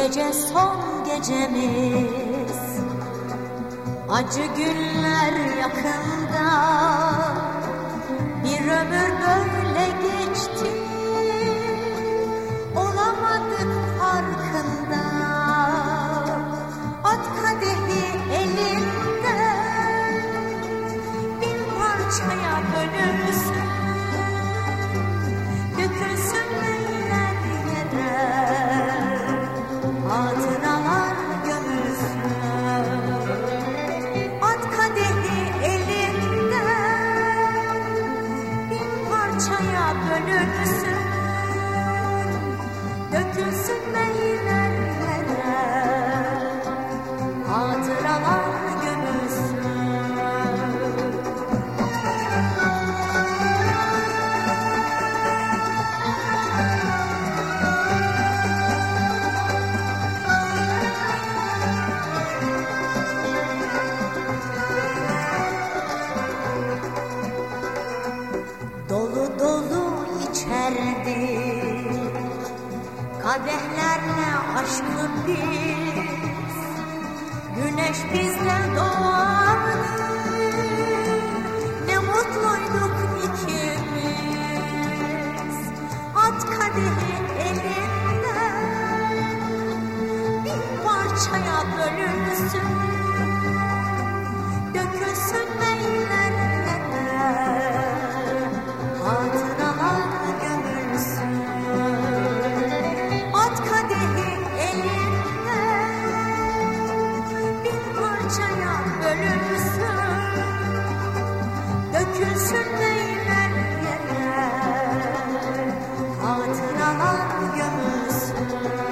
gece son gecemiz, acı günler yakında, bir ömür böyle geçti, olamadık farkında. At kadehi elinden, bin parçaya bölünsün, dökülsün neyler yere, hatıralar gömülsün. At kadehi elinden, bin parçaya bölünsün, dökülsün neyler yere, hatıralar gömülsün. Dolu dolu içerdik kadehlerle aşkı biz, güneş bizden doğardı, ne mutluyduk ikimiz. At kadehi elinden, bin parçaya bölünsün, dökülsün neyler yere, hatıralar gömülsün. At kadehi elinden, bin parçaya bölünsün, dökülsün neyler yere, hatıralar gömülsün.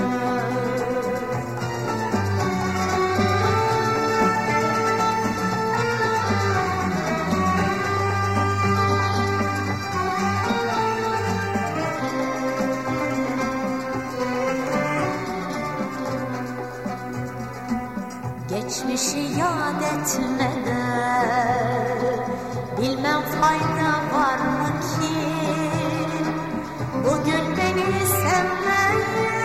Geçmişi yad etmeden, bilmem fayda var mı ki, bugün beni sevmeye,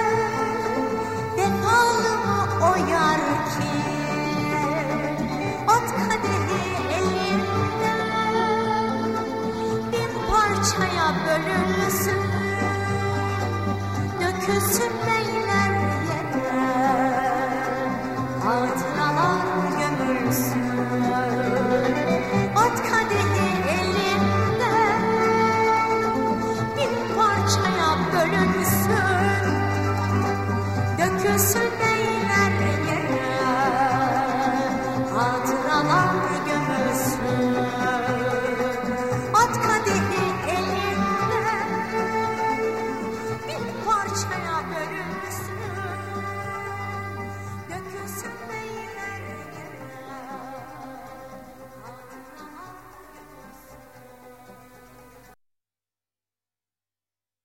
vefalı mı o yar ki? At kadehi elinden, bin parçaya bölünsün,